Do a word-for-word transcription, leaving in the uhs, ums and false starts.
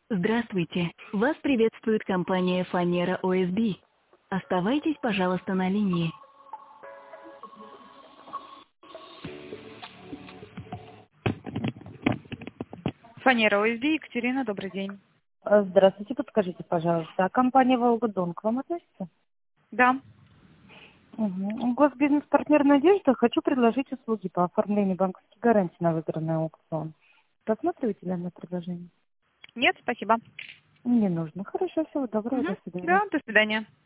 Здравствуйте! Вас приветствует компания Фанера О С Б. Оставайтесь, пожалуйста, на линии. Фанера О С Б, Екатерина, добрый день. А, Здравствуйте, подскажите, пожалуйста, а компания «Волгодон» к вам относится? Да. Угу. Госбизнес-партнер «Надежда». Хочу предложить услуги по оформлению банковских гарантий на выигранный аукцион. Рассматриваете данное предложение? Нет, спасибо. Не нужно. Хорошо, всего доброго, Мгм. до свидания. Да, до свидания.